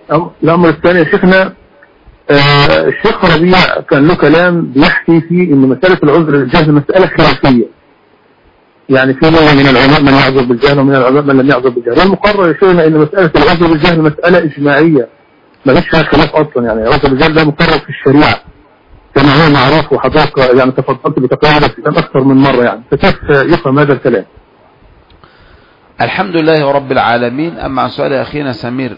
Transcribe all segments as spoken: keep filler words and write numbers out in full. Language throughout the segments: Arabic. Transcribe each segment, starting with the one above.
الأمر الثاني يا شيخنا، آه الشيخ ربيع كان له كلام بيحكي فيه ان مسألة العذر للجهل مسألة خلافية، يعني في نوع من العلماء من يعذر بالجهل ومن العلماء من لم يعذر بالجهل، والمقرر يا شيخنا ان مسألة العذر بالجهل مسألة اجماعية ما فيش فيها خلاف اصلا، يعني العذر بالجهل ده مقرر في الشريعة كما هو معروف، وحضرتك يعني تفضلت بتقرير الكلام اكثر من مرة، يعني فكيف يفهم هذا الكلام؟ الحمد لله رب العالمين. أما عن سؤال أخينا سمير،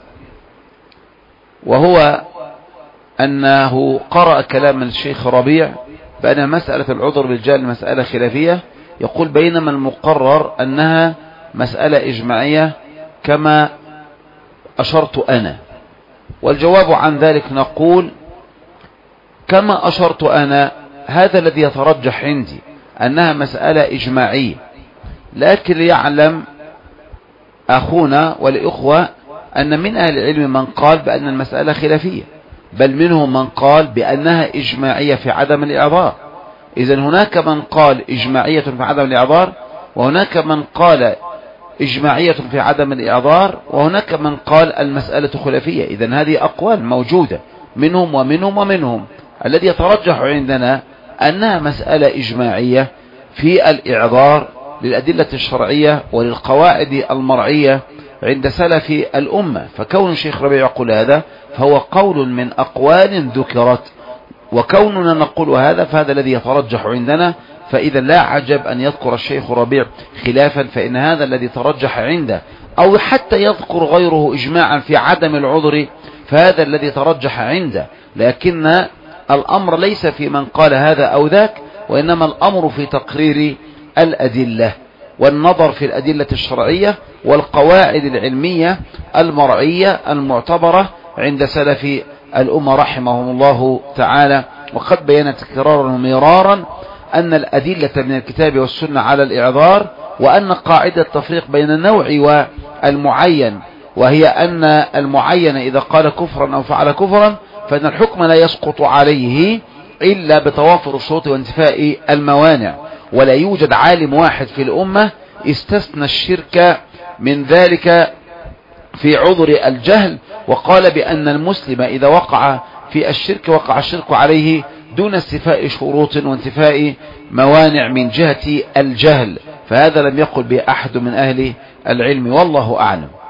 وهو أنه قرأ كلام الشيخ ربيع بأن مسألة العذر بالجهل مسألة خلافية، يقول بينما المقرر أنها مسألة إجماعية كما أشرت أنا. والجواب عن ذلك نقول كما أشرت أنا هذا الذي يترجح عندي أنها مسألة إجماعية، لكن ليعلم أخونا والإخوة أن من أهل العلم من قال بأن المسألة خلافية، بل منهم من قال بأنها إجماعية في عدم الإعذار. إذن هناك من قال إجماعية في عدم الإعذار، وهناك من قال إجماعية في عدم الإعذار، وهناك من قال المسألة خلافية. إذن هذه أقوال موجودة منهم ومنهم ومنهم. الذي يترجح عندنا أنها مسألة إجماعية في الإعذار للأدلة الشرعية وللقواعد المرعية عند سلف الأمة. فكون الشيخ ربيع يقول هذا فهو قول من أقوال ذكرت، وكوننا نقول هذا فهذا الذي يترجح عندنا. فإذا لا عجب أن يذكر الشيخ ربيع خلافا، فإن هذا الذي ترجح عنده، أو حتى يذكر غيره إجماعا في عدم العذر، فهذا الذي ترجح عنده. لكن الأمر ليس في من قال هذا أو ذاك، وإنما الأمر في تقرير الأدلة والنظر في الأدلة الشرعية والقواعد العلمية المرعية المعتبرة عند سلف الأمة رحمهم الله تعالى. وقد بينت تكرارا ومرارا أن الأدلة من الكتاب والسنة على الإعذار، وأن قاعدة التفريق بين النوع والمعين، وهي أن المعين إذا قال كفرا أو فعل كفرا فإن الحكم لا يسقط عليه إلا بتوافر الشروط وانتفاء الموانع. ولا يوجد عالم واحد في الأمة استثنى الشرك من ذلك في عذر الجهل، وقال بأن المسلم إذا وقع في الشرك وقع الشرك عليه دون استيفاء شروط وانتفاء موانع من جهة الجهل. فهذا لم يقل به أحد من أهل العلم، والله أعلم.